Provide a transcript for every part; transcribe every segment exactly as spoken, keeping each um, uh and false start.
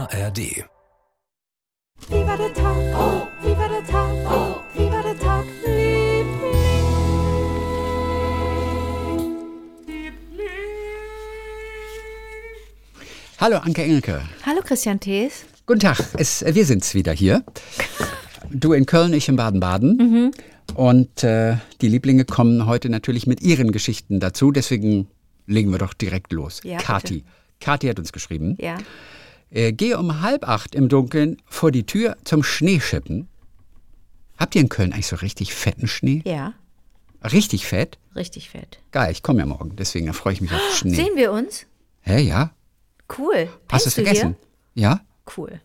A R D. Wie war der Tag? Oh, wie war der Tag? Oh, wie war der Tag, Liebling? Hallo Anke Engelke. Hallo Christian Thees. Guten Tag, es, wir sind's wieder hier. Du in Köln, ich in Baden-Baden. Mhm. Und äh, die Lieblinge kommen heute natürlich mit ihren Geschichten dazu. Deswegen legen wir doch direkt los. Ja, Kathi. bitte. Kathi hat uns geschrieben. Ja. Äh, gehe um halb acht im Dunkeln vor die Tür zum Schneeschippen. Habt ihr in Köln eigentlich so richtig fetten Schnee? Ja, Richtig fett? richtig fett. Geil, ich komme ja morgen, deswegen freue ich mich auf Schnee. Sehen wir uns? Hä, ja? Cool. Hast du es Pennst vergessen? Ja? Hier? Cool.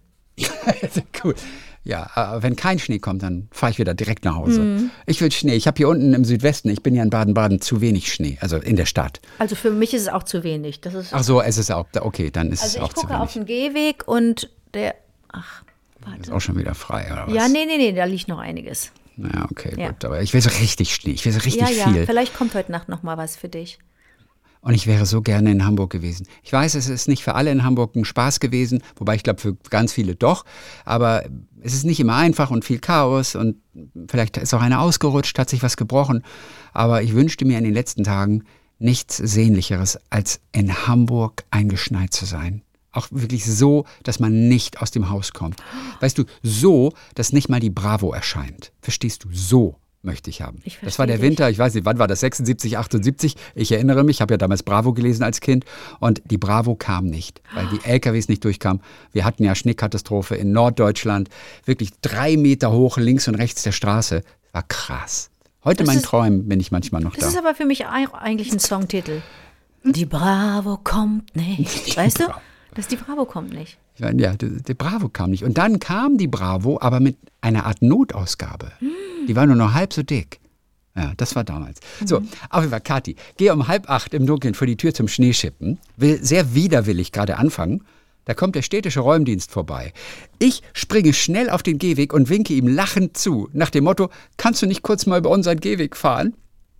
Cool. Ja, aber wenn kein Schnee kommt, dann fahre ich wieder direkt nach Hause. Mhm. Ich will Schnee. Ich habe hier unten im Südwesten, ich bin ja in Baden-Baden, zu wenig Schnee, also in der Stadt. Also für mich ist es auch zu wenig. Das ist Ach so, es ist auch, okay, dann ist also es auch ich zu gucke wenig. auf den Gehweg und der, ach, warte. Ist auch schon wieder frei, oder was? Ja, nee, nee, nee, da liegt noch einiges. Ja, okay, Ja. gut. Aber ich will so richtig Schnee, ich will so richtig ja, ja, viel. vielleicht kommt heute Nacht noch mal was für dich. Und ich wäre so gerne in Hamburg gewesen. Ich weiß, es ist nicht für alle in Hamburg ein Spaß gewesen, wobei ich glaube, für ganz viele doch. Aber es ist nicht immer einfach und viel Chaos und vielleicht ist auch einer ausgerutscht, hat sich was gebrochen. Aber ich wünschte mir in den letzten Tagen nichts Sehnlicheres, als in Hamburg eingeschneit zu sein. Auch wirklich so, dass man nicht aus dem Haus kommt. Weißt du, so, dass nicht mal die Bravo erscheint. Verstehst du? So möchte ich haben. Ich das war der verstehe Winter, ich weiß nicht, wann war das, sechsundsiebzig, achtundsiebzig? Ich erinnere mich, ich habe ja damals Bravo gelesen als Kind und die Bravo kam nicht, weil die L K Ws nicht durchkamen. Wir hatten ja Schneekatastrophe in Norddeutschland, wirklich drei Meter hoch links und rechts der Straße. War krass. Heute Das mein ist- Träumen bin ich manchmal noch Das da. ist aber für mich auch eigentlich ein Songtitel. Die Bravo kommt nicht. Weißt du? Dass die Bravo kommt nicht. Ich meine, ja, die, die Bravo kam nicht. Und dann kam die Bravo, aber mit einer Art Notausgabe. Die war nur noch halb so dick. Ja, das war damals. So, auf jeden Fall, Kathi, gehe um halb acht im Dunkeln vor die Tür zum Schneeschippen, will sehr widerwillig gerade anfangen. Da kommt der städtische Räumdienst vorbei. Ich springe schnell auf den Gehweg und winke ihm lachend zu, nach dem Motto, kannst du nicht kurz mal über unseren Gehweg fahren?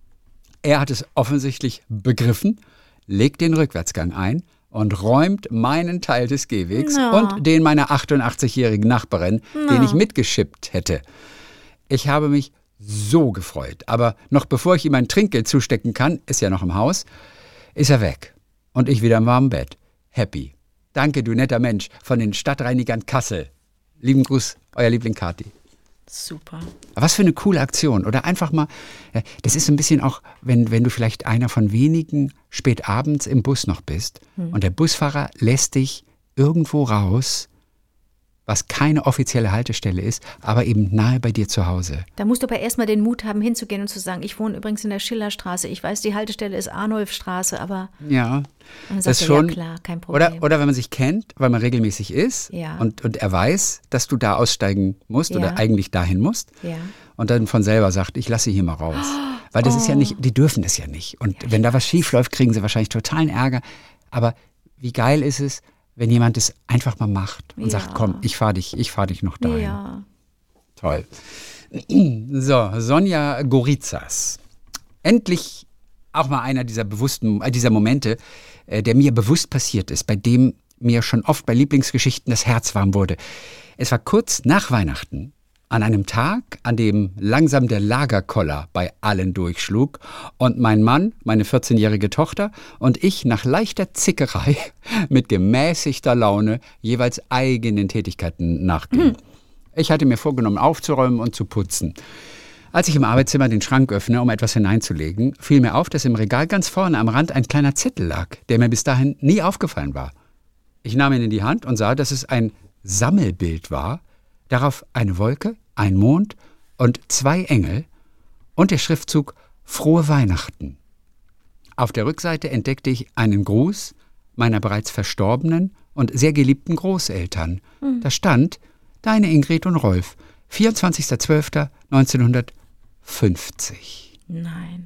Er hat es offensichtlich begriffen, legt den Rückwärtsgang ein und räumt meinen Teil des Gehwegs Na. und den meiner achtundachtzig-jährigen Nachbarin, den ich mitgeschippt hätte. Ich habe mich so gefreut, aber noch bevor ich ihm ein Trinkgeld zustecken kann, ist ja noch im Haus, ist er weg. Und ich wieder im warmen Bett. Happy. Danke, du netter Mensch, von den Stadtreinigern Kassel. Lieben Gruß, euer Liebling Kathi. Super. Was für eine coole Aktion. Oder einfach mal, äh, das ist so ein bisschen auch, wenn, wenn du vielleicht einer von wenigen spät abends im Bus noch bist und der Busfahrer lässt dich irgendwo raus, was keine offizielle Haltestelle ist, aber eben nahe bei dir zu Hause. Da musst du aber erstmal den Mut haben, hinzugehen und zu sagen, ich wohne übrigens in der Schillerstraße. Ich weiß, die Haltestelle ist Arnulfstraße, aber Ja, und dann das sagt er, schon. ja klar, kein Problem. Oder, oder wenn man sich kennt, weil man regelmäßig ist Ja. und, und er weiß, dass du da aussteigen musst Ja. oder eigentlich dahin musst. Ja. Und dann von selber sagt, ich lasse sie hier mal raus. Weil das ist ja nicht, die dürfen das ja nicht. Und wenn da was schief läuft, kriegen sie wahrscheinlich totalen Ärger. Aber wie geil ist es, wenn jemand es einfach mal macht und Ja. sagt, komm, ich fahr dich, ich fahr dich noch dahin. Ja. Toll. So, Sonja Gorizas. Endlich auch mal einer dieser bewussten, äh, dieser Momente, äh, der mir bewusst passiert ist, bei dem mir schon oft bei Lieblingsgeschichten das Herz warm wurde. Es war kurz nach Weihnachten, an einem Tag, an dem langsam der Lagerkoller bei allen durchschlug und mein Mann, meine vierzehnjährige Tochter und ich nach leichter Zickerei mit gemäßigter Laune jeweils eigenen Tätigkeiten nachgingen. Ich hatte mir vorgenommen, aufzuräumen und zu putzen. Als ich im Arbeitszimmer den Schrank öffne, um etwas hineinzulegen, fiel mir auf, dass im Regal ganz vorne am Rand ein kleiner Zettel lag, der mir bis dahin nie aufgefallen war. Ich nahm ihn in die Hand und sah, dass es ein Sammelbild war, darauf eine Wolke, ein Mond und zwei Engel und der Schriftzug Frohe Weihnachten. Auf der Rückseite entdeckte ich einen Gruß meiner bereits verstorbenen und sehr geliebten Großeltern. Da stand, deine Ingrid und Rolf, vierundzwanzigster zwölfter neunzehnhundertfünfzig. Nein.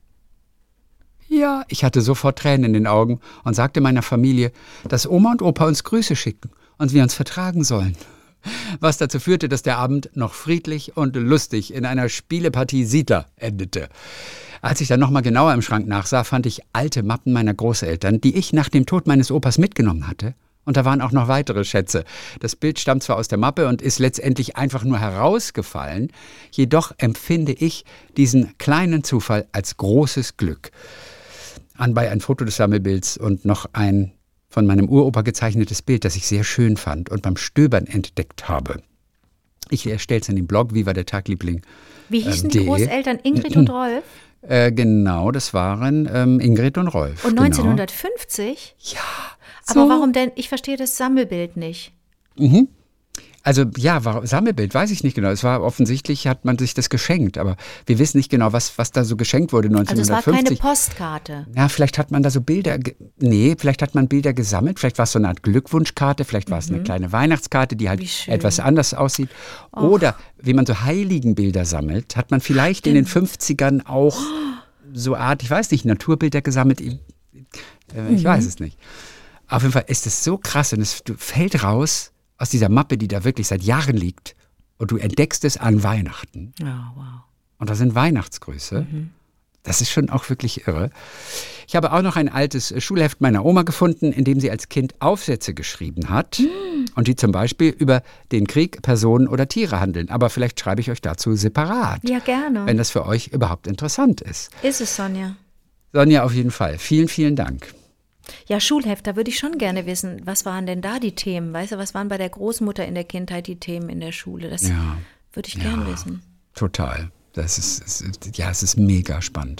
Ja, ich hatte sofort Tränen in den Augen und sagte meiner Familie, dass Oma und Opa uns Grüße schicken und wir uns vertragen sollen. Was dazu führte, dass der Abend noch friedlich und lustig in einer Spielepartie Siedler endete. Als ich dann nochmal genauer im Schrank nachsah, fand ich alte Mappen meiner Großeltern, die ich nach dem Tod meines Opas mitgenommen hatte Und da waren auch noch weitere Schätze. Das Bild stammt zwar aus der Mappe und ist letztendlich einfach nur herausgefallen, jedoch empfinde ich diesen kleinen Zufall als großes Glück. Anbei ein Foto des Sammelbilds und noch ein von meinem Uropa gezeichnetes Bild, das ich sehr schön fand und beim Stöbern entdeckt habe. Ich erstelle es in den Blog, wie war der Tag, Liebling? Wie hießen die D. Großeltern Ingrid und Rolf? Äh, genau, das waren ähm, Ingrid und Rolf. Und neunzehnhundertfünfzig? Genau. Ja. Aber so. warum denn? Ich verstehe das Sammelbild nicht. Mhm. Also ja, war, Sammelbild, weiß ich nicht genau. Es war offensichtlich, hat man sich das geschenkt, aber wir wissen nicht genau, was, was da so geschenkt wurde neunzehnhundertfünfzig. Also es war keine Postkarte. Ja, vielleicht hat man da so Bilder, ge- nee, vielleicht hat man Bilder gesammelt, vielleicht war es so eine Art Glückwunschkarte, vielleicht war es eine kleine Weihnachtskarte, die halt Wie schön. etwas anders aussieht. Oder wie man so Heiligenbilder sammelt, hat man vielleicht in den fünfzigern auch so Art, ich weiß nicht, Naturbilder gesammelt. Ich, äh, ich weiß es nicht. Auf jeden Fall ist es so krass und es fällt raus aus dieser Mappe, die da wirklich seit Jahren liegt und du entdeckst es an Weihnachten. Oh, wow. Und da sind Weihnachtsgrüße. Mhm. Das ist schon auch wirklich irre. Ich habe auch noch ein altes Schulheft meiner Oma gefunden, in dem sie als Kind Aufsätze geschrieben hat. Mhm. Und die zum Beispiel über den Krieg, Personen oder Tiere handeln. Aber vielleicht schreibe ich euch dazu separat. Ja, gerne. Wenn das für euch überhaupt interessant ist. Ist es, Sonja? Sonja, auf jeden Fall. Vielen, vielen Dank. Ja, Schulheft, da würde ich schon gerne wissen, was waren denn da die Themen? Weißt du, was waren bei der Großmutter in der Kindheit die Themen in der Schule? Das ja. würde ich gerne ja, wissen. Total. Das ist, ist, ja, es ist mega spannend.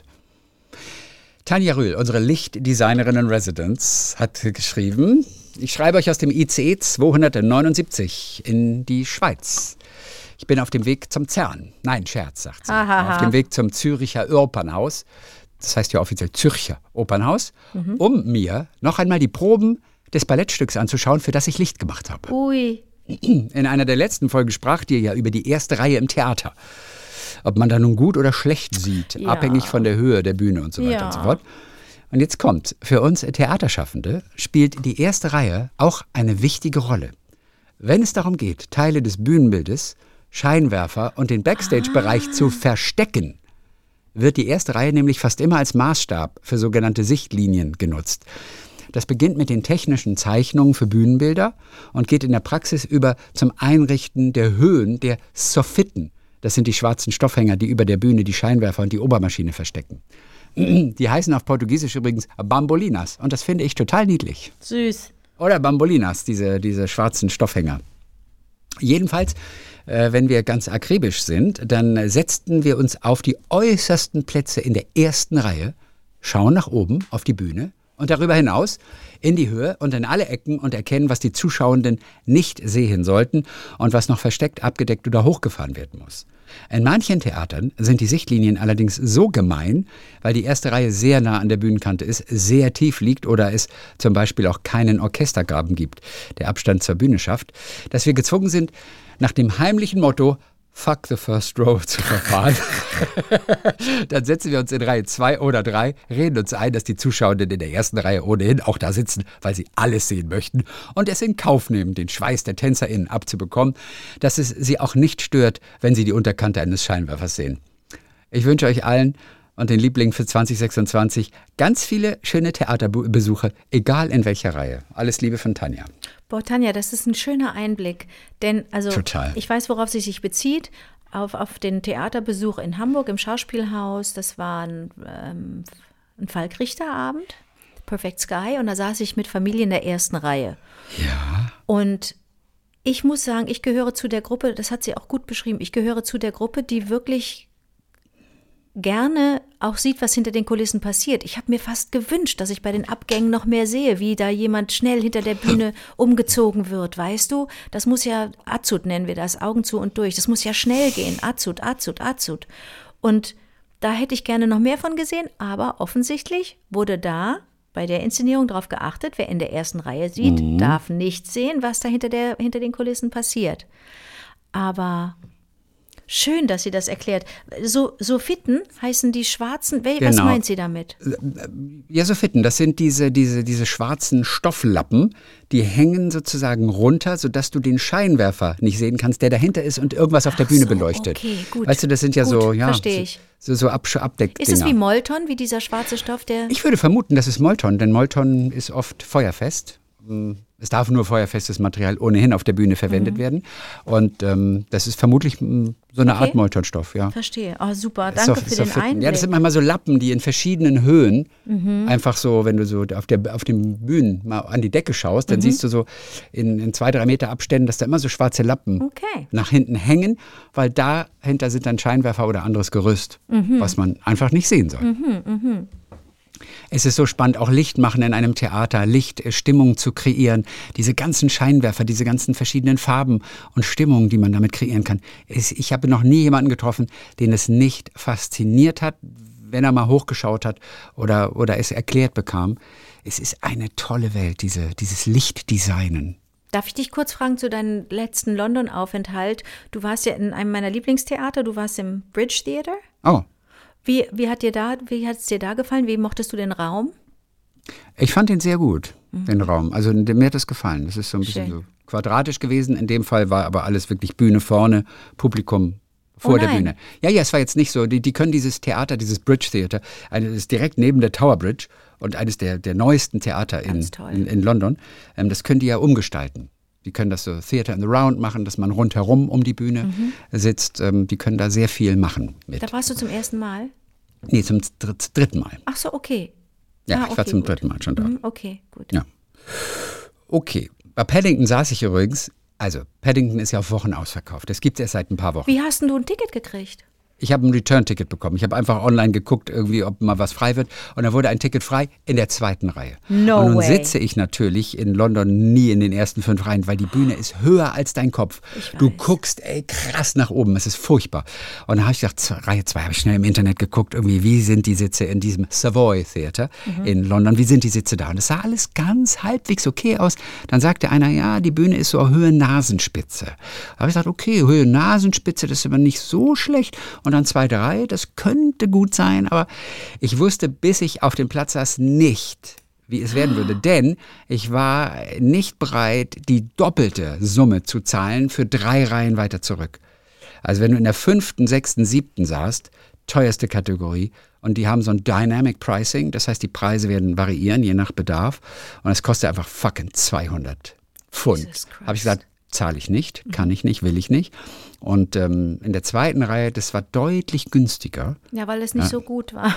Tanja Rühl, unsere Lichtdesignerin in Residence, hat geschrieben, ich schreibe euch aus dem I C E zweihundertneunundsiebzig in die Schweiz. Ich bin auf dem Weg zum CERN. Nein, Scherz, sagt sie. Ahaha. Auf dem Weg zum Züricher Opernhaus. Das heißt ja offiziell Zürcher Opernhaus, mhm. um mir noch einmal die Proben des Ballettstücks anzuschauen, für das ich Licht gemacht habe. Ui. In einer der letzten Folgen spracht ihr ja über die erste Reihe im Theater. Ob man da nun gut oder schlecht sieht, Ja. abhängig von der Höhe der Bühne und so weiter Ja. und so fort. Und jetzt kommt, für uns Theaterschaffende spielt die erste Reihe auch eine wichtige Rolle. Wenn es darum geht, Teile des Bühnenbildes, Scheinwerfer und den Backstage-Bereich Ah. zu verstecken, wird die erste Reihe nämlich fast immer als Maßstab für sogenannte Sichtlinien genutzt. Das beginnt mit den technischen Zeichnungen für Bühnenbilder und geht in der Praxis über zum Einrichten der Höhen der Soffitten. Das sind die schwarzen Stoffhänger, die über der Bühne die Scheinwerfer und die Obermaschine verstecken. Die heißen auf Portugiesisch übrigens Bambolinas und das finde ich total niedlich. Süß. Oder Bambolinas, diese, diese schwarzen Stoffhänger. Jedenfalls, äh, wenn wir ganz akribisch sind, dann setzten wir uns auf die äußersten Plätze in der ersten Reihe, schauen nach oben auf die Bühne und darüber hinaus in die Höhe und in alle Ecken und erkennen, was die Zuschauenden nicht sehen sollten und was noch versteckt, abgedeckt oder hochgefahren werden muss. In manchen Theatern sind die Sichtlinien allerdings so gemein, weil die erste Reihe sehr nah an der Bühnenkante ist, sehr tief liegt oder es zum Beispiel auch keinen Orchestergraben gibt, der Abstand zur Bühne schafft, dass wir gezwungen sind, nach dem heimlichen Motto Fuck the first row zu verfahren. Dann setzen wir uns in Reihe zwei oder drei, reden uns ein, dass die Zuschauenden in der ersten Reihe ohnehin auch da sitzen, weil sie alles sehen möchten und es in Kauf nehmen, den Schweiß der TänzerInnen abzubekommen, dass es sie auch nicht stört, wenn sie die Unterkante eines Scheinwerfers sehen. Ich wünsche euch allen und den Lieblingen für zwanzig sechsundzwanzig ganz viele schöne Theaterbesuche, egal in welcher Reihe. Alles Liebe von Tanja. Boah, Tanja, das ist ein schöner Einblick. Denn, also, Total. ich weiß, worauf sie sich bezieht. Auf, auf den Theaterbesuch in Hamburg im Schauspielhaus. Das war ein, ähm, ein Falk-Richter-Abend, Perfect Sky. Und da saß ich mit Familie in der ersten Reihe. Ja. Und ich muss sagen, ich gehöre zu der Gruppe, das hat sie auch gut beschrieben, ich gehöre zu der Gruppe, die wirklich gerne auch sieht, was hinter den Kulissen passiert. Ich habe mir fast gewünscht, dass ich bei den Abgängen noch mehr sehe, wie da jemand schnell hinter der Bühne umgezogen wird, weißt du? Das muss ja, Azut nennen wir das, Augen zu und durch. Das muss ja schnell gehen, Azut, Azut, Azut. Und da hätte ich gerne noch mehr von gesehen, aber offensichtlich wurde da bei der Inszenierung darauf geachtet, wer in der ersten Reihe sieht, mhm. darf nicht sehen, was da hinter, der, hinter den Kulissen passiert. Aber schön, dass sie das erklärt. So, Soffitten heißen die schwarzen, was Genau. meint sie damit? Ja, Soffitten, das sind diese, diese, diese schwarzen Stofflappen, die hängen sozusagen runter, sodass du den Scheinwerfer nicht sehen kannst, der dahinter ist und irgendwas auf der Ach Bühne so, beleuchtet. okay, gut. Weißt du, das sind ja Gut, so, ja, verstehe ich. so, so Ab- Abdeckdinger. Ist es wie Molton, wie dieser schwarze Stoff, der... Ich würde vermuten, das ist Molton, denn Molton ist oft feuerfest. Es darf nur feuerfestes Material ohnehin auf der Bühne verwendet Mhm. werden. Und ähm, das ist vermutlich mh, so eine Okay. Art Moltonstoff, ja. Verstehe. Oh, super. Ist Danke doch- für ist doch den fit- Einblick. Ja, das sind manchmal so Lappen, die in verschiedenen Höhen, Mhm. einfach so, wenn du so auf, der, auf den Bühnen mal an die Decke schaust, Mhm. dann siehst du so in, in zwei, drei Meter Abständen, dass da immer so schwarze Lappen Okay. nach hinten hängen, weil dahinter sind dann Scheinwerfer oder anderes Gerüst, Mhm. was man einfach nicht sehen soll. Es ist so spannend, auch Licht machen in einem Theater, Licht, äh, Stimmung zu kreieren. Diese ganzen Scheinwerfer, diese ganzen verschiedenen Farben und Stimmungen, die man damit kreieren kann. Es, ich habe noch nie jemanden getroffen, den es nicht fasziniert hat, wenn er mal hochgeschaut hat oder, oder es erklärt bekam. Es ist eine tolle Welt, diese, dieses Lichtdesignen. Darf ich dich kurz fragen zu deinem letzten London-Aufenthalt? Du warst ja in einem meiner Lieblingstheater, du warst im Bridge Theater. Oh, Wie, wie hat dir da, wie hat es dir da gefallen? Wie mochtest du den Raum? ich fand den sehr gut, den Raum. Also mir hat das gefallen. Das ist so ein bisschen Mhm. Schön. so quadratisch gewesen. In dem Fall war aber alles wirklich Bühne vorne, Publikum vor Oh der nein. Bühne. Ja, ja, es war jetzt nicht so. Die, die können dieses Theater, dieses Bridge Theater, eine, das ist direkt neben der Tower Bridge und eines der, der neuesten Theater in, Ganz toll. in, in London. Ähm, das können die ja umgestalten. Die können das so Theater in the Round machen, dass man rundherum um die Bühne sitzt. Ähm, die können da sehr viel machen mit. Da warst du zum ersten Mal? Nee, zum dr- dritten Mal. Ach so, okay. Ja, Ah, ich war okay, zum gut. dritten Mal schon da. Mhm, okay, gut. Ja. Okay, bei Paddington saß ich übrigens, also Paddington ist ja auf Wochen ausverkauft. Das gibt es erst seit ein paar Wochen. Wie hast denn du ein Ticket gekriegt? Ich habe ein Return-Ticket bekommen. Ich habe einfach online geguckt, irgendwie, ob mal was frei wird. Und dann wurde ein Ticket frei in der zweiten Reihe. No und nun way. sitze ich natürlich in London nie in den ersten fünf Reihen, weil die Bühne ist höher als dein Kopf. Ich Du weiß. guckst, ey, krass nach oben. Es ist furchtbar. Und dann habe ich gedacht, zwei- Reihe zwei habe ich schnell im Internet geguckt, irgendwie, wie sind die Sitze in diesem Savoy Theater Mhm. in London? Wie sind die Sitze da? Und es sah alles ganz halbwegs okay aus. Dann sagte einer, ja, die Bühne ist so auf Höhe Nasenspitze. Da habe ich gesagt, okay, Höhe Nasenspitze, das ist aber nicht so schlecht. Und dann zweite Reihe, das könnte gut sein, aber ich wusste, bis ich auf dem Platz saß, nicht, wie es werden würde. Denn ich war nicht bereit, die doppelte Summe zu zahlen für drei Reihen weiter zurück. Also wenn du in der fünften, sechsten, siebten saßt, teuerste Kategorie, und die haben so ein Dynamic Pricing, das heißt, die Preise werden variieren, je nach Bedarf, und es kostet einfach fucking zweihundert Pfund. Jesus Christ. Habe ich gesagt, zahle ich nicht, kann ich nicht, will ich nicht. Und ähm, in der zweiten Reihe, das war deutlich günstiger. Ja, weil es nicht so gut war.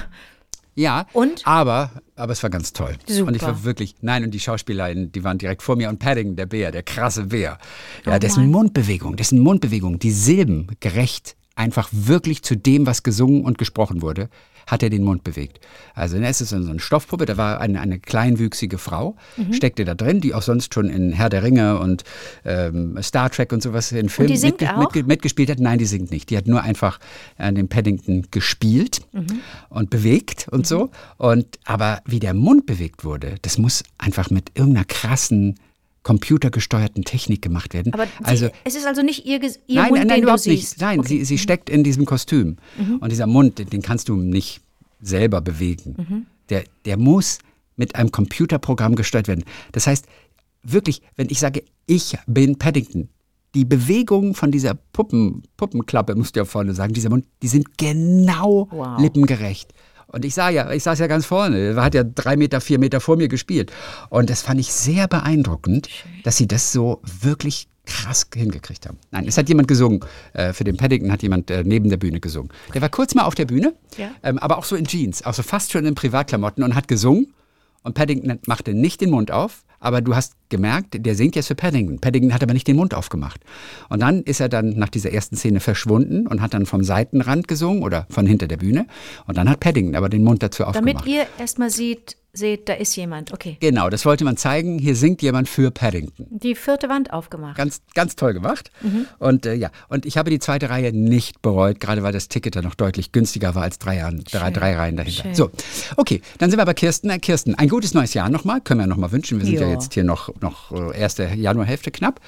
Ja, Und? aber, aber es war ganz toll. Super. Und ich war wirklich, nein, und die Schauspielerinnen, die waren direkt vor mir. Und Paddington, der Bär, der krasse Bär, ja, Oh dessen Mann. Mundbewegung, dessen Mundbewegung, die Silben gerecht, einfach wirklich zu dem, was gesungen und gesprochen wurde, hat er den Mund bewegt. Also es ist so eine Stoffpuppe, da war eine, eine kleinwüchsige Frau, Mhm. steckte da drin, die auch sonst schon in Herr der Ringe und ähm, Star Trek und sowas in Filmen die singt mitge- auch? mitge- mitgespielt hat. Nein, die singt nicht. Die hat nur einfach äh, den Paddington gespielt Mhm. und bewegt und so. Und aber wie der Mund bewegt wurde, das muss einfach mit irgendeiner krassen computergesteuerten Technik gemacht werden. Aber also sie, es ist also nicht ihr, Ges- ihr nein, Mund, nein, nein, den du überhaupt siehst. nicht. Nein, sie, sie steckt in diesem Kostüm. Und dieser Mund, den, den kannst du nicht selber bewegen. Der, der muss mit einem Computerprogramm gesteuert werden. Das heißt, wirklich, wenn ich sage, ich bin Paddington, die Bewegungen von dieser Puppen, Puppenklappe, musst du ja vorne sagen, dieser Mund, die sind genau Wow. lippengerecht. Und ich sah ja, ich saß ja ganz vorne. Er hat ja drei Meter, vier Meter vor mir gespielt. Und das fand ich sehr beeindruckend, dass sie das so wirklich krass hingekriegt haben. Nein, es hat jemand gesungen. Äh, für den Paddington hat jemand äh, neben der Bühne gesungen. Der war kurz mal auf der Bühne, Ja. ähm, aber auch so in Jeans, auch so fast schon in Privatklamotten und hat gesungen. Und Paddington machte nicht den Mund auf, aber du hast gemerkt, der singt jetzt für Paddington. Paddington hat aber nicht den Mund aufgemacht. Und dann ist er dann nach dieser ersten Szene verschwunden und hat dann vom Seitenrand gesungen oder von hinter der Bühne. Und dann hat Paddington aber den Mund dazu Damit aufgemacht. ihr erstmal seht, seht, da ist jemand. Okay. Genau, das wollte man zeigen. Hier singt jemand für Paddington. Die vierte Wand aufgemacht. Ganz, ganz toll gemacht. Mhm. Und äh, ja, und ich habe die zweite Reihe nicht bereut, gerade weil das Ticket dann noch deutlich günstiger war als drei, Jahren, drei, Schön. drei Reihen dahinter. Schön. So, okay, dann sind wir bei Kirsten. Äh, Kirsten, ein gutes neues Jahr nochmal, können wir nochmal wünschen. Wir sind ja, Ja. jetzt hier noch, noch äh, erste Januarhälfte knapp.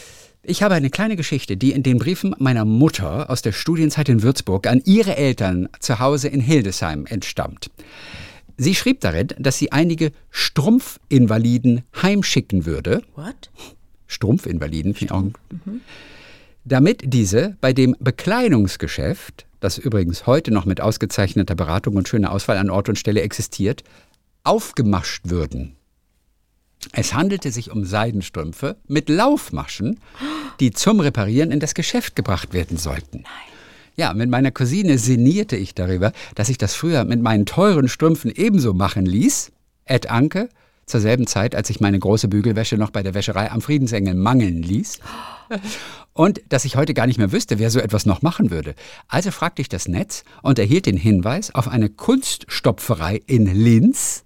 Ich habe eine kleine Geschichte, die in den Briefen meiner Mutter aus der Studienzeit in Würzburg an ihre Eltern zu Hause in Hildesheim entstammt. Sie schrieb darin, dass sie einige Strumpfinvaliden heimschicken würde. What? Strumpfinvaliden, finde ich auch. Damit diese bei dem Bekleidungsgeschäft, das übrigens heute noch mit ausgezeichneter Beratung und schöner Auswahl an Ort und Stelle existiert, aufgemascht würden. Es handelte sich um Seidenstrümpfe mit Laufmaschen, die zum Reparieren in das Geschäft gebracht werden sollten. Nein. Ja, mit meiner Cousine sinnierte ich darüber, dass ich das früher mit meinen teuren Strümpfen ebenso machen ließ. Ed Anke, zur selben Zeit, als ich meine große Bügelwäsche noch bei der Wäscherei am Friedensengel mangeln ließ. Und dass ich heute gar nicht mehr wüsste, wer so etwas noch machen würde. Also fragte ich das Netz und erhielt den Hinweis auf eine Kunststopferei in Linz,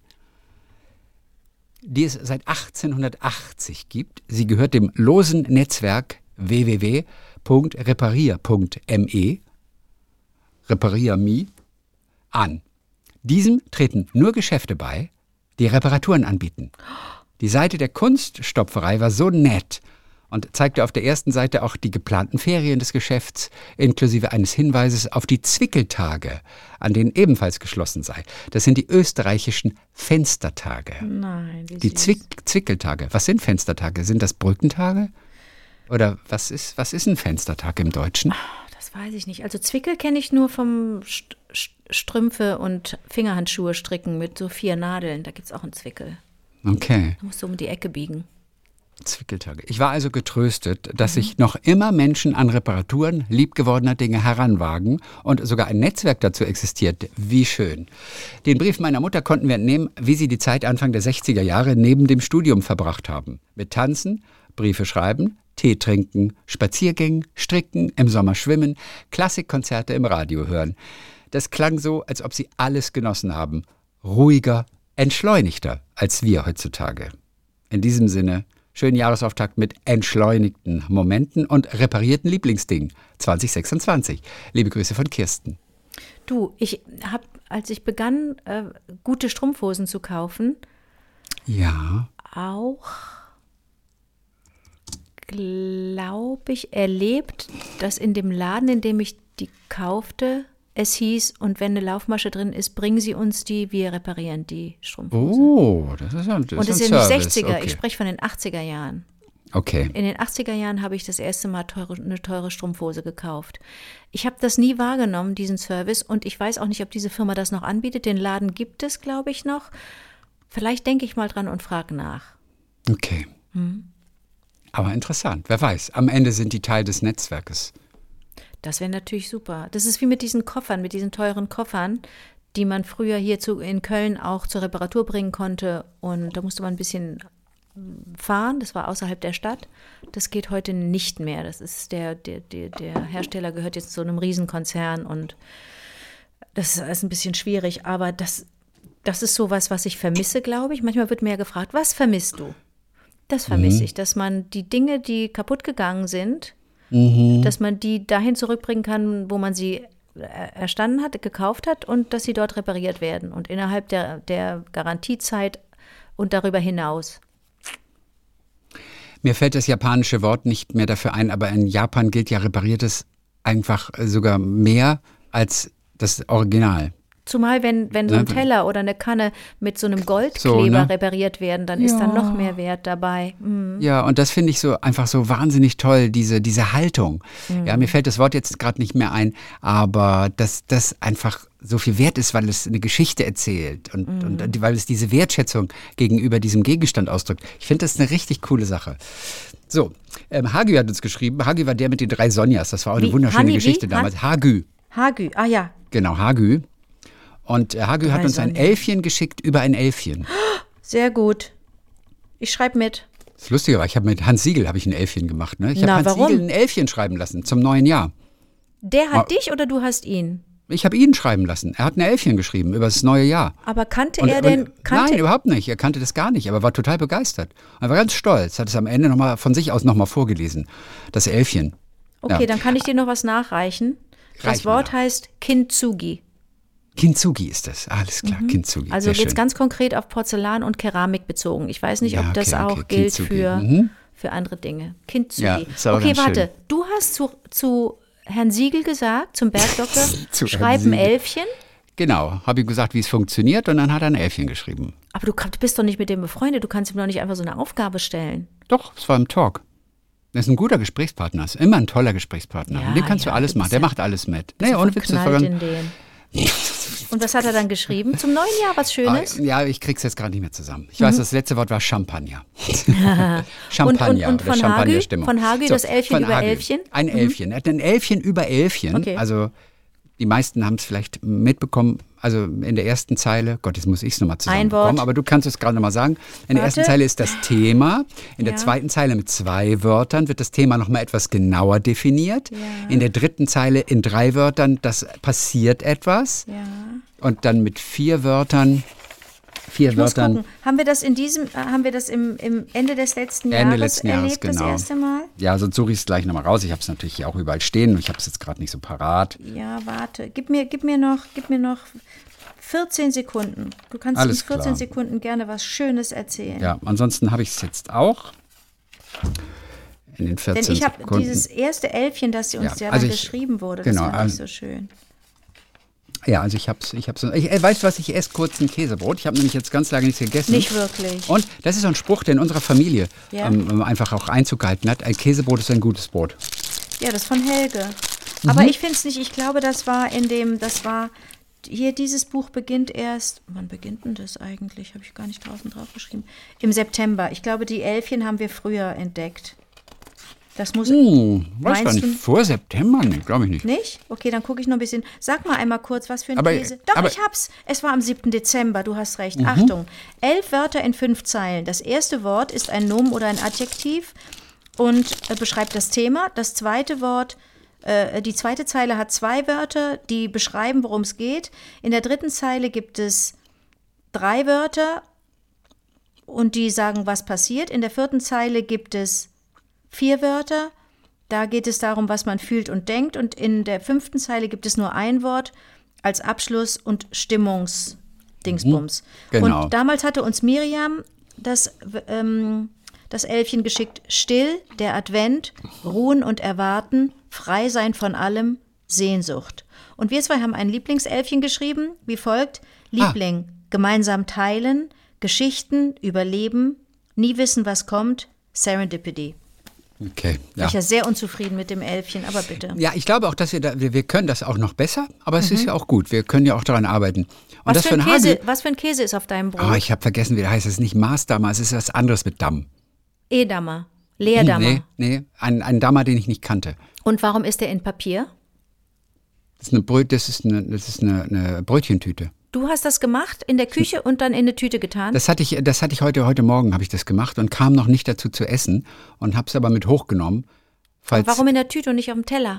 die es seit achtzehnhundertachtzig gibt. Sie gehört dem losen Netzwerk w w w punkt reparier punkt me, Reparier punkt me, an. Diesem treten nur Geschäfte bei, die Reparaturen anbieten. Die Seite der Kunststopferei war so nett und zeigte auf der ersten Seite auch die geplanten Ferien des Geschäfts, inklusive eines Hinweises auf die Zwickeltage, an denen ebenfalls geschlossen sei. Das sind die österreichischen Fenstertage. Nein, wie Die süß. Zwick Zwickeltage. Was sind Fenstertage? Sind das Brückentage? Oder was ist, was ist ein Fenstertag im Deutschen? Das weiß ich nicht. Also Zwickel kenne ich nur vom St- St- Strümpfe und Fingerhandschuhe stricken mit so vier Nadeln. Da gibt es auch einen Zwickel. Okay, Da musst du um die Ecke biegen. Zwickeltage. Ich war also getröstet, dass sich noch immer Menschen an Reparaturen liebgewordener Dinge heranwagen und sogar ein Netzwerk dazu existiert. Wie schön. Den Brief meiner Mutter konnten wir entnehmen, wie sie die Zeit Anfang der sechziger Jahre neben dem Studium verbracht haben. Mit Tanzen, Briefe schreiben, Tee trinken, Spaziergängen, Stricken, im Sommer schwimmen, Klassikkonzerte im Radio hören. Das klang so, als ob sie alles genossen haben. Ruhiger, entschleunigter als wir heutzutage. In diesem Sinne, schönen Jahresauftakt mit entschleunigten Momenten und reparierten Lieblingsdingen zwanzig sechsundzwanzig. Liebe Grüße von Kirsten. Du, ich habe, als ich begann, äh, gute Strumpfhosen zu kaufen, Ja, auch, glaube ich, erlebt, dass in dem Laden, in dem ich die kaufte, es hieß, und wenn eine Laufmasche drin ist, bringen Sie uns die, wir reparieren die Strumpfhose. oh, das ist ein, das und ist es ein sind nicht Service. sechziger, Okay. ich spreche von den achtziger Jahren. Okay. In den achtziger Jahren habe ich das erste Mal teure, eine teure Strumpfhose gekauft. Ich habe das nie wahrgenommen, diesen Service, und ich weiß auch nicht, ob diese Firma das noch anbietet. Den Laden gibt es, glaube ich, noch. Vielleicht denke ich mal dran und frage nach. Okay. Aber interessant, wer weiß. Am Ende sind die Teil des Netzwerkes. Das wäre natürlich super. Das ist wie mit diesen Koffern, mit diesen teuren Koffern, die man früher hier zu, in Köln auch zur Reparatur bringen konnte. Und da musste man ein bisschen fahren, das war außerhalb der Stadt. Das geht heute nicht mehr. Das ist der, der, der, der Hersteller gehört jetzt zu einem Riesenkonzern und das ist ein bisschen schwierig. Aber das, das ist sowas, was ich vermisse, glaube ich. Manchmal wird mir ja gefragt, was vermisst du? Das vermisse Mhm. ich, dass man die Dinge, die kaputt gegangen sind, Mhm. dass man die dahin zurückbringen kann, wo man sie er- erstanden hat, gekauft hat und dass sie dort repariert werden und innerhalb der, der Garantiezeit und darüber hinaus. Mir fällt das japanische Wort nicht mehr dafür ein, aber in Japan gilt ja Repariertes einfach sogar mehr als das Original. Zumal, wenn, wenn so ein Ne? Teller oder eine Kanne mit so einem Goldkleber So, ne? repariert werden, dann ist Ja. dann noch mehr Wert dabei. Mhm. Ja, und das finde ich so einfach so wahnsinnig toll, diese, diese Haltung. Ja, mir fällt das Wort jetzt gerade nicht mehr ein, aber dass das einfach so viel wert ist, weil es eine Geschichte erzählt und, und weil es diese Wertschätzung gegenüber diesem Gegenstand ausdrückt. Ich finde das eine richtig coole Sache. So, ähm, Hagü hat uns geschrieben. Hagü war der mit den drei Sonjas. Das war auch eine Wie? wunderschöne Hani, wie? Geschichte damals. Hagü, Hagü, ah ja, genau, Hagü. Und äh, Hagü hat Drei uns ein Sonjas. Elfchen geschickt über ein Elfchen. sehr gut. Ich schreibe mit. Das ist lustig, aber ich habe mit Hans Siegel habe ich ein Elfchen gemacht. Ne? Ich habe Na, Hans warum? Siegel ein Elfchen schreiben lassen zum neuen Jahr. Der hat Oh. dich oder du hast ihn? Ich habe ihn schreiben lassen. Er hat ein Elfchen geschrieben über das neue Jahr. Aber kannte Und- er und- denn? Kannte, Nein, überhaupt nicht. Er kannte das gar nicht, aber war total begeistert. Er war ganz stolz, hat es am Ende noch mal von sich aus nochmal vorgelesen. Das Elfchen. Okay, Ja. dann kann ich dir noch was nachreichen. Das Reich mal Wort nach. heißt Kintsugi. Kintsugi ist das. Alles klar, Kintsugi. Also Sehr geht es schön. ganz konkret auf Porzellan und Keramik bezogen. Ich weiß nicht, Ja, ob das okay, okay, auch gilt Kintsugi. für, Mhm. für andere Dinge. Kintsugi. Ja, ist aber okay, ganz warte. schön. Du hast zu, zu Herrn Siegel gesagt, zum Bergdoktor, Zu Herrn schreib ein Siegel. Elfchen. Genau, habe ihm gesagt, wie es funktioniert und dann hat er ein Elfchen geschrieben. Aber du, kann- du bist doch nicht mit dem befreundet. Du kannst ihm doch nicht einfach so eine Aufgabe stellen. Doch, es war im Talk. Er ist ein guter Gesprächspartner, ist immer ein toller Gesprächspartner. Ja, Mit dem kannst ja, du alles du machen, bist der ja- macht alles mit. Bist Nee, du ohne Witz, das war verknallt ganz, in den. Und was hat er dann geschrieben? Zum neuen Jahr was Schönes? Ah, ja, ich krieg's jetzt gerade nicht mehr zusammen. Ich weiß, das letzte Wort war Champagner. Champagner und, und, und oder von Champagnerstimmung. Hagü, von Hagü So, das Elfchen von über Hagü. Elfchen? Ein Elfchen. Er hat ein Elfchen über Elfchen. Okay. Also die meisten haben es vielleicht mitbekommen. Also in der ersten Zeile, Gott, jetzt muss ich es nochmal zusammenbekommen, Wort. aber du kannst es gerade nochmal sagen. In der Warte. ersten Zeile ist das Thema. In der Ja. zweiten Zeile mit zwei Wörtern wird das Thema nochmal etwas genauer definiert. Ja. In der dritten Zeile in drei Wörtern, das passiert etwas. Ja. Und dann mit vier Wörtern, vier Ich muss Wörtern. gucken. Haben wir das in diesem, äh, haben wir das im, im Ende des letzten Ende Jahres letzten Jahres, erlebt, genau. das erste Mal? Ja, sonst suche ich es gleich nochmal raus. Ich habe es natürlich hier auch überall stehen. Ich habe es jetzt gerade nicht so parat. Ja, warte. Gib mir, gib mir noch, gib mir noch vierzehn Sekunden. Du kannst Alles in vierzehn klar. Sekunden gerne was Schönes erzählen. Ja, ansonsten habe ich es jetzt auch. In den vierzehn Denn ich habe Sekunden. dieses erste Elfchen, das uns Ja, ja, also dann ich- geschrieben wurde, genau, das fand also- ich so schön. Ja, also ich habe es. Ich, hab's, ich, äh, weißt du was, ich esse kurz ein Käsebrot. Ich habe nämlich jetzt ganz lange nichts gegessen. Nicht wirklich. Und das ist so ein Spruch, der in unserer Familie Ja. ähm, einfach auch Einzug gehalten hat. Ein Käsebrot ist ein gutes Brot. Ja, das ist von Helge. Mhm. Aber ich finde es nicht, ich glaube, das war in dem, das war, hier dieses Buch beginnt erst, wann beginnt denn das eigentlich? Habe ich gar nicht draußen drauf geschrieben. Im September. Ich glaube, die Elfchen haben wir früher entdeckt. Das muss, Hm, weiß gar Meinst nicht. du- Vor September? Nee, glaube ich nicht. nicht? Okay, dann gucke ich noch ein bisschen. Sag mal einmal kurz, was für ein Aber- Käse. Doch, aber- ich hab's. Es war am siebten Dezember, du hast recht. Mhm. Achtung, elf Wörter in fünf Zeilen. Das erste Wort ist ein Nomen oder ein Adjektiv und äh, beschreibt das Thema. Das zweite Wort, äh, die zweite Zeile hat zwei Wörter, die beschreiben, worum es geht. In der dritten Zeile gibt es drei Wörter und die sagen, was passiert. In der vierten Zeile gibt es vier Wörter. Da geht es darum, was man fühlt und denkt. Und in der fünften Zeile gibt es nur ein Wort als Abschluss und Stimmungsdingsbums. Genau. Und damals hatte uns Miriam das, ähm, das Elfchen geschickt. Still, der Advent, ruhen und erwarten, frei sein von allem, Sehnsucht. Und wir zwei haben ein Lieblingselfchen geschrieben, wie folgt. Liebling, gemeinsam teilen, Geschichten, überleben, nie wissen, was kommt, Serendipity. Okay, Ja. ja. Ich bin ja sehr unzufrieden mit dem Elfchen, aber bitte. Ja, ich glaube auch, dass wir da, wir, wir können das auch noch besser, aber es ist ja auch gut. Wir können ja auch daran arbeiten. Und Was das für, ein ein Käse, Hagel. was für ein Käse ist auf deinem Brot? Ah, ich habe vergessen, wie der heißt. Es ist nicht Maßdammer, es ist was anderes mit Damm. Edammer, Leerdammer. Nee, nee, ein, ein Dammer, den ich nicht kannte. Und warum ist der in Papier? Das ist eine, Brö das ist eine, das ist eine, eine Brötchentüte. Du hast das gemacht in der Küche und dann in eine Tüte getan? Das hatte ich, das hatte ich heute, heute Morgen habe ich das gemacht und kam noch nicht dazu zu essen und habe es aber mit hochgenommen. Falls, Warum in der Tüte und nicht auf dem Teller?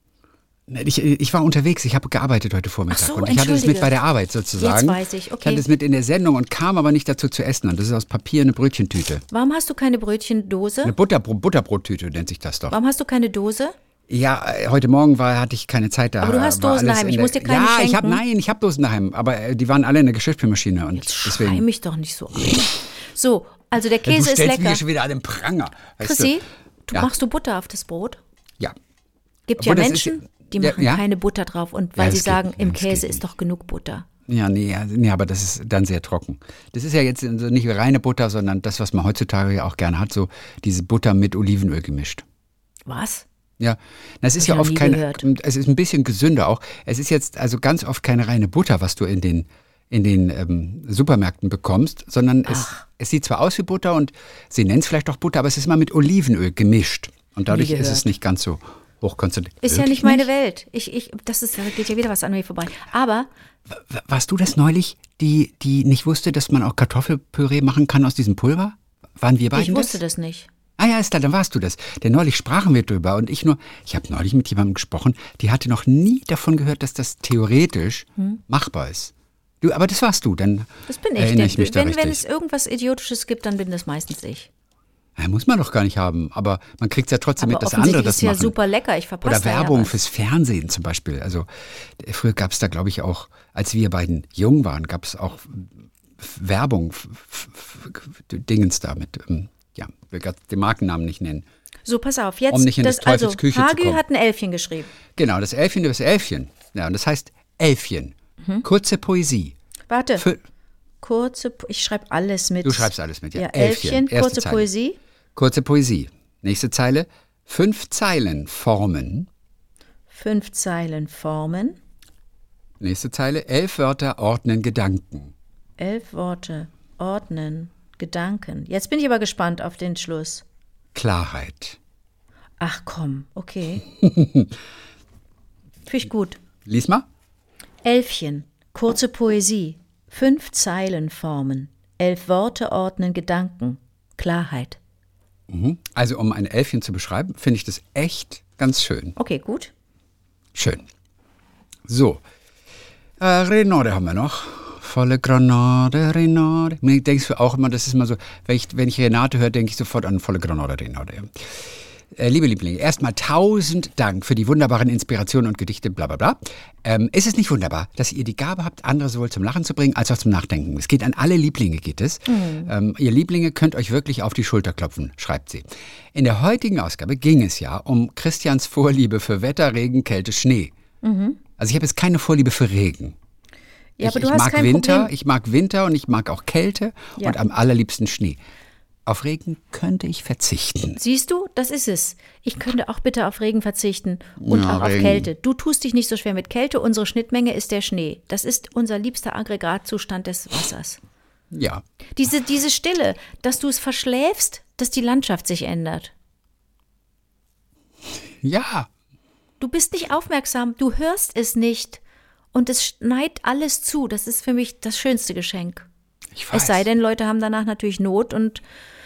Ich, ich war unterwegs, ich habe gearbeitet heute Vormittag Ach so, und ich hatte es mit entschuldige. bei der Arbeit sozusagen. Jetzt weiß ich, okay. Ich hatte es mit in der Sendung und kam aber nicht dazu zu essen. Und das ist aus Papier eine Brötchentüte. Warum hast du keine Brötchendose? Eine Butterbro Butterbrottüte nennt sich das doch. Warum hast du keine Dose? Ja, äh, heute Morgen war, hatte ich keine Zeit da. Aber du hast war Dosen alles daheim, in ich der- muss dir keine Ja, ich habe, schenken. nein, ich habe Dosen daheim, aber äh, die waren alle in der Geschirrspülmaschine und Schrei deswegen. mich doch nicht so an. So, also der Ja, Käse du ist stellst mich lecker. hier schon wieder an den Pranger. Weißt Chrissy, du? du Ja. machst du Butter auf das Brot? Ja. Gibt ja Obwohl, das ist- Menschen, die ja, machen ja. keine Butter drauf und weil Ja, sie das geht- sagen, im das geht Käse nicht. ist doch genug Butter. Ja, nee, ja, nee, aber das ist dann sehr trocken. Das ist ja jetzt so nicht reine Butter, sondern das, was man heutzutage ja auch gerne hat, so diese Butter mit Olivenöl gemischt. Was? Ja, das ist ich ja noch oft nie keine, gehört. es ist ein bisschen gesünder auch. Es ist jetzt also ganz oft keine reine Butter, was du in den, in den ähm, Supermärkten bekommst, sondern es, es sieht zwar aus wie Butter und sie nennt es vielleicht auch Butter, aber es ist immer mit Olivenöl gemischt. Und dadurch Nie ist es gehört. nicht ganz so hochkonzentriert. Ist ja Wirklich nicht meine Welt. Ich, ich, das ist, da geht ja wieder was an mir vorbei. Aber W- Warst du das neulich, die, die nicht wusste, dass man auch Kartoffelpüree machen kann aus diesem Pulver? Waren wir beide ich wusste das nicht. Ah ja, ist klar, dann warst du das. Denn neulich sprachen wir drüber und ich nur, ich habe neulich mit jemandem gesprochen, die hatte noch nie davon gehört, dass das theoretisch machbar ist. Du, aber das warst du, dann Das bin ich. erinnere ich mich da wenn, richtig. wenn es irgendwas Idiotisches gibt, dann bin das meistens ich. Ja, muss man doch gar nicht haben, aber man kriegt es ja trotzdem Aber mit, dass offensichtlich andere das ist ja machen. super lecker. Ich verpasse Oder da Werbung ja was. fürs Fernsehen zum Beispiel. Also äh, früher gab es da, glaube ich, auch, als wir beiden jung waren, gab es auch f- Werbung, f- f- f- Dingens da mit, ähm, ja, ich will gerade den Markennamen nicht nennen. So, pass auf. Jetzt, Um nicht in das, des Teufels also, Küche zu Hagü kommen. hat ein Elfchen geschrieben. Genau, das Elfchen, das Elfchen. Ja, und das heißt Elfchen. Mhm. Kurze Poesie. Warte. Für, Kurze, Po- ich schreibe alles mit. Du schreibst alles mit, ja. Ja, Elfchen, Elfchen, erste kurze Zeile. Poesie. kurze Poesie. Nächste Zeile. Fünf Zeilen formen. Fünf Zeilen formen. Nächste Zeile. Elf Wörter ordnen Gedanken. Elf Worte, ordnen, Gedanken. Jetzt bin ich aber gespannt auf den Schluss. Klarheit. Ach komm, okay. Finde ich gut. Lies mal. Elfchen, kurze Poesie. Fünf Zeilen formen. Elf Worte ordnen Gedanken. Klarheit. Mhm. Also um ein Elfchen zu beschreiben, finde ich das echt ganz schön. Okay, gut. Schön. So. Äh, Renate haben wir noch. Volle Granate, Renate. Ich denke auch immer, das ist immer so, wenn ich, wenn ich Renate höre, denke ich sofort an volle Granate, Renate. Äh, liebe Lieblinge, erstmal tausend Dank für die wunderbaren Inspirationen und Gedichte, bla bla bla. Ähm, ist es nicht wunderbar, dass ihr die Gabe habt, andere sowohl zum Lachen zu bringen, als auch zum Nachdenken? Es geht an alle Lieblinge, geht es. Mhm. Ähm, ihr Lieblinge könnt euch wirklich auf die Schulter klopfen, schreibt sie. In der heutigen Ausgabe ging es ja um Christians Vorliebe für Wetter, Regen, Kälte, Schnee. Mhm. Also ich habe jetzt keine Vorliebe für Regen. Ja, ich aber du ich hast mag kein Winter, Problem. ich mag Winter und ich mag auch Kälte Ja. und am allerliebsten Schnee. Auf Regen könnte ich verzichten. Siehst du, das ist es. Ich könnte auch bitte auf Regen verzichten und Ja, auch auf Regen. Kälte. Du tust dich nicht so schwer mit Kälte. Unsere Schnittmenge ist der Schnee. Das ist unser liebster Aggregatzustand des Wassers. Ja, Diese, diese Stille, dass du es verschläfst, dass die Landschaft sich ändert. ja, Du bist nicht aufmerksam, du hörst es nicht. Und es schneit alles zu. Das ist für mich das schönste Geschenk. ich weiß. Es sei denn, Leute haben danach natürlich Not und,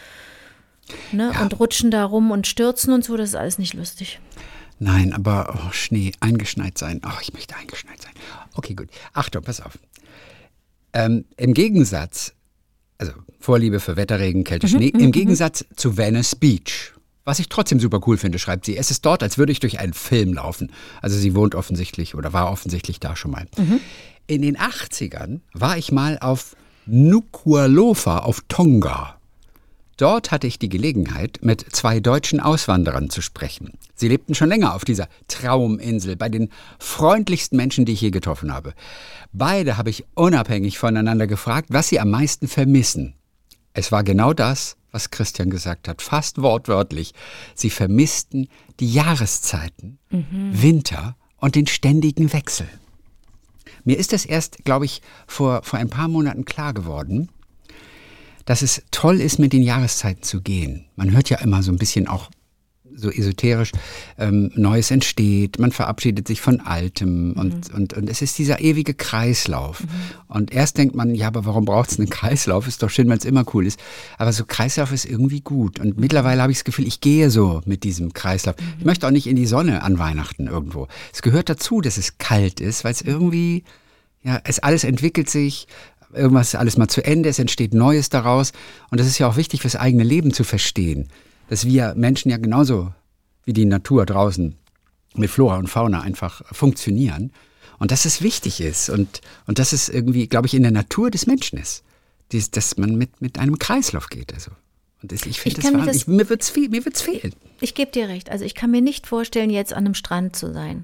ne, Ja. und rutschen da rum und stürzen und so. Das ist alles nicht lustig. Nein, aber oh, Schnee, eingeschneit sein. Oh, ich möchte eingeschneit sein. Okay, gut. Achtung, pass auf. Ähm, Im Gegensatz, also Vorliebe für Wetter, Regen, Kälte, Schnee, im Gegensatz zu Venice Beach, was ich trotzdem super cool finde, schreibt sie. Es ist dort, als würde ich durch einen Film laufen. Also sie wohnt offensichtlich oder war offensichtlich da schon mal. In den achtzigern war ich mal auf Nuku'alofa auf Tonga. Dort hatte ich die Gelegenheit, mit zwei deutschen Auswanderern zu sprechen. Sie lebten schon länger auf dieser Trauminsel, bei den freundlichsten Menschen, die ich je getroffen habe. Beide habe ich unabhängig voneinander gefragt, was sie am meisten vermissen. Es war genau das, was Christian gesagt hat, fast wortwörtlich. Sie vermissten die Jahreszeiten, Winter und den ständigen Wechsel. Mir ist das erst, glaube ich, vor, vor ein paar Monaten klar geworden, dass es toll ist, mit den Jahreszeiten zu gehen. Man hört ja immer so ein bisschen auch so esoterisch, ähm, Neues entsteht, man verabschiedet sich von Altem mhm. und, und, und es ist dieser ewige Kreislauf. Mhm. Und erst denkt man, ja, aber warum braucht es einen Kreislauf? Ist doch schön, wenn es immer cool ist. Aber so Kreislauf ist irgendwie gut. Und mhm. mittlerweile habe ich das Gefühl, ich gehe so mit diesem Kreislauf. Mhm. Ich möchte auch nicht in die Sonne an Weihnachten irgendwo. Es gehört dazu, dass es kalt ist, weil es irgendwie, ja, es alles entwickelt sich, irgendwas ist alles mal zu Ende, es entsteht Neues daraus. Und das ist ja auch wichtig fürs eigene Leben zu verstehen, dass wir Menschen ja genauso wie die Natur draußen mit Flora und Fauna einfach funktionieren. Und dass es wichtig ist und, und dass es irgendwie, glaube ich, in der Natur des Menschen ist, dies, dass man mit, mit einem Kreislauf geht. Also. Und das, ich finde Ich das, kann mir wahnsinnig- das- mir wird's fehl, mir wird's fehlen. Ich gebe dir recht. Also ich kann mir nicht vorstellen, jetzt an einem Strand zu sein.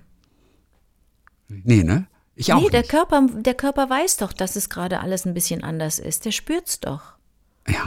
Nee, ne? Ich auch Nee, der nicht. Körper, der Körper weiß doch, dass es gerade alles ein bisschen anders ist. Der spürt's doch. Ja.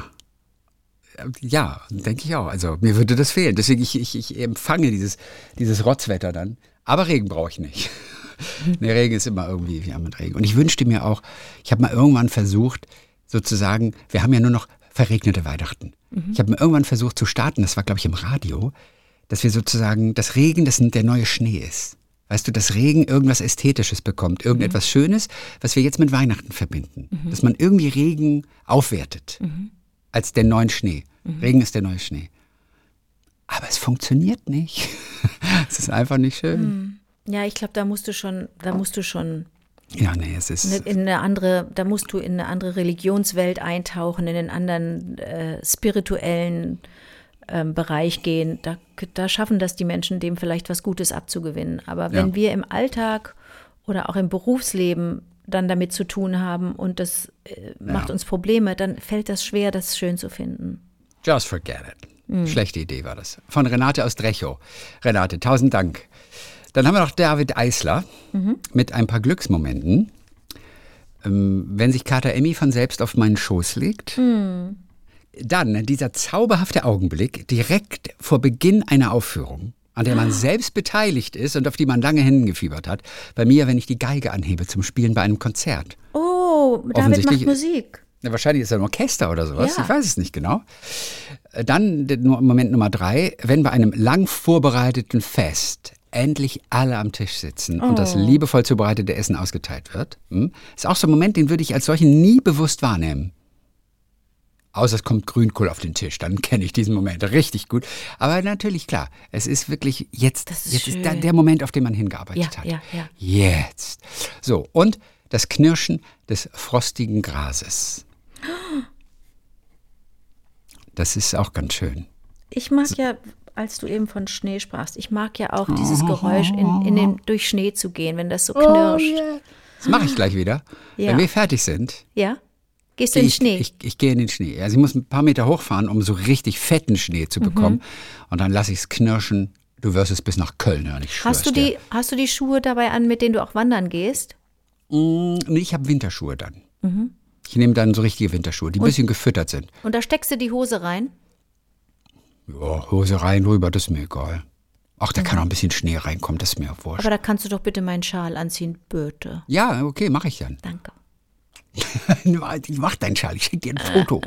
Ja, denke ich auch. Also mir würde das fehlen. Deswegen, ich, ich, ich empfange dieses, dieses Rotzwetter dann. Aber Regen brauche ich nicht. Der Regen ist immer irgendwie, ja, mit Regen. Und ich wünschte mir auch, ich habe mal irgendwann versucht, sozusagen, wir haben ja nur noch verregnete Weihnachten. Mhm. Ich habe mir irgendwann versucht zu starten, das war, glaube ich, im Radio, dass wir sozusagen, dass Regen das der neue Schnee ist. Weißt du, dass Regen irgendwas Ästhetisches bekommt, irgendetwas mhm. Schönes, was wir jetzt mit Weihnachten verbinden. Mhm. Dass man irgendwie Regen aufwertet. Mhm. Als den neuen Schnee. Mhm. Regen ist der neue Schnee. Aber es funktioniert nicht. Es ist einfach nicht schön. Ja, ich glaube, da musst du schon, da musst du schon Ja, nee, es ist. in eine andere, da musst du in eine andere Religionswelt eintauchen, in einen anderen äh, spirituellen ähm, Bereich gehen. Da, da schaffen das die Menschen, dem vielleicht was Gutes abzugewinnen. Aber wenn Ja. wir im Alltag oder auch im Berufsleben dann damit zu tun haben und das äh, macht Ja. uns Probleme, dann fällt das schwer, das schön zu finden. Just forget it. Schlechte Idee war das. Von Renate aus Drechow. Renate, tausend Dank. Dann haben wir noch David Eisler mhm. mit ein paar Glücksmomenten. Ähm, wenn sich Kater Emmy von selbst auf meinen Schoß legt. Mhm. Dann dieser zauberhafte Augenblick direkt vor Beginn einer Aufführung, an der man selbst beteiligt ist und auf die man lange hingefiebert hat. Bei mir, wenn ich die Geige anhebe zum Spielen bei einem Konzert. Oh, David macht Offensichtlich- Musik. Ja, wahrscheinlich ist er ein Orchester oder sowas, Ja. ich weiß es nicht genau. Dann der Moment Nummer drei, wenn bei einem lang vorbereiteten Fest endlich alle am Tisch sitzen und das liebevoll zubereitete Essen ausgeteilt wird. Hm? Ist auch so ein Moment, den würde ich als solchen nie bewusst wahrnehmen. Außer es kommt Grünkohl auf den Tisch, dann kenne ich diesen Moment richtig gut. Aber natürlich, klar, es ist wirklich jetzt, Das ist jetzt ist schön. da der Moment, auf den man hingearbeitet Ja, hat. ja, ja. Jetzt. So, und das Knirschen des frostigen Grases. Das ist auch ganz schön. Ich mag ja, als du eben von Schnee sprachst, ich mag ja auch dieses Geräusch, in, in den, durch Schnee zu gehen, wenn das so knirscht. Das mache ich gleich wieder. Ja. Wenn wir fertig sind, Ja? Gehst du in den ich, Schnee? Ich, ich gehe in den Schnee. Also ich muss ein paar Meter hochfahren, um so richtig fetten Schnee zu bekommen. Und dann lasse ich es knirschen. Du wirst es bis nach Köln hören, ich schwör's hast, du dir. die, hast du die Schuhe dabei an, mit denen du auch wandern gehst? Mm, nee, ich habe Winterschuhe dann. Ich nehme dann so richtige Winterschuhe, die ein bisschen gefüttert sind. Und da steckst du die Hose rein? Ja, Hose rein, rüber, das ist mir egal. Ach, da kann auch ein bisschen Schnee reinkommen, das ist mir auch wurscht. Aber da kannst du doch bitte meinen Schal anziehen, bitte. Ja, okay, mache ich dann. Danke. Ich mach deinen Schal, ich schicke dir ein Foto.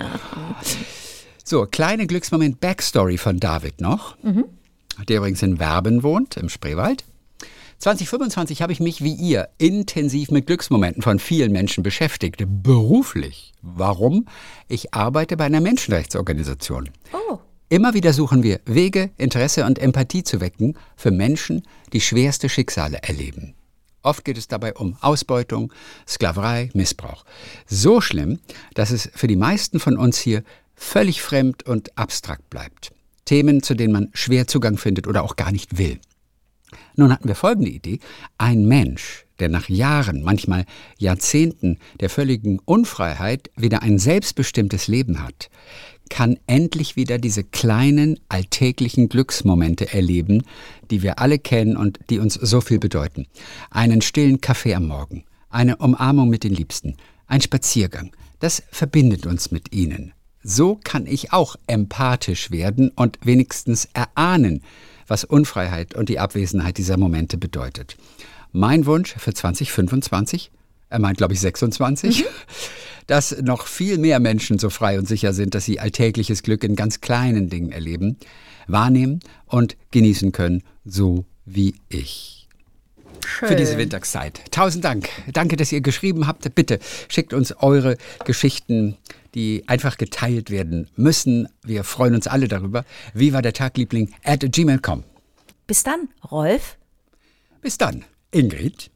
So, kleine Glücksmoment Backstory von David noch, der übrigens in Werben wohnt, im Spreewald. zwanzig fünfundzwanzig habe ich mich wie ihr intensiv mit Glücksmomenten von vielen Menschen beschäftigt, beruflich. Warum? Ich arbeite bei einer Menschenrechtsorganisation. Oh. Immer wieder suchen wir Wege, Interesse und Empathie zu wecken für Menschen, die schwerste Schicksale erleben. Oft geht es dabei um Ausbeutung, Sklaverei, Missbrauch. So schlimm, dass es für die meisten von uns hier völlig fremd und abstrakt bleibt. Themen, zu denen man schwer Zugang findet oder auch gar nicht will. Nun hatten wir folgende Idee. Ein Mensch, der nach Jahren, manchmal Jahrzehnten der völligen Unfreiheit wieder ein selbstbestimmtes Leben hat, kann endlich wieder diese kleinen, alltäglichen Glücksmomente erleben, die wir alle kennen und die uns so viel bedeuten. Einen stillen Kaffee am Morgen, eine Umarmung mit den Liebsten, ein Spaziergang, das verbindet uns mit ihnen. So kann ich auch empathisch werden und wenigstens erahnen, was Unfreiheit und die Abwesenheit dieser Momente bedeutet. Mein Wunsch für zwanzig fünfundzwanzig, er meint, glaube ich, sechsundzwanzig, dass noch viel mehr Menschen so frei und sicher sind, dass sie alltägliches Glück in ganz kleinen Dingen erleben, wahrnehmen und genießen können, so wie ich. Für diese Winterszeit. Tausend Dank. Danke, dass ihr geschrieben habt. Bitte schickt uns eure Geschichten, die einfach geteilt werden müssen. Wir freuen uns alle darüber. Wie war der Tag, Liebling? at gmail punkt com. Bis dann, Rolf. Bis dann, Ingrid.